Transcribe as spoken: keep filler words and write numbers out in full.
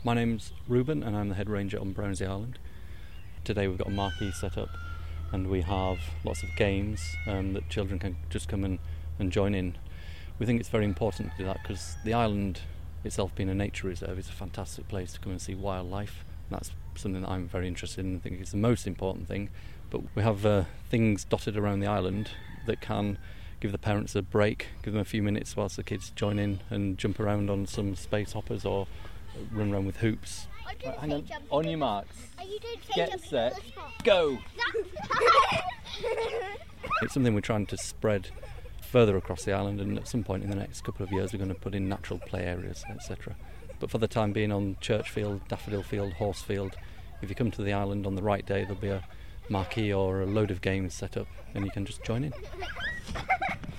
My name's Ruben and I'm the head ranger on Brownsea Island. Today we've got a marquee set up and we have lots of games um, that children can just come and, and join in. We think it's very important to do that because the island itself being a nature reserve is a fantastic place to come and see wildlife. That's something that I'm very interested in. I think it's the most important thing. But we have uh, things dotted around the island that can give the parents a break, give them a few minutes whilst the kids join in and jump around on some space hoppers or run around with hoops. Right, hang on, on your marks, get set, go! It's something we're trying to spread further across the island, and at some point in the next couple of years we're going to put in natural play areas, et cetera. But for the time being, on Churchfield, Daffodil Field, Horsefield, if you come to the island on the right day there'll be a marquee or a load of games set up and you can just join in.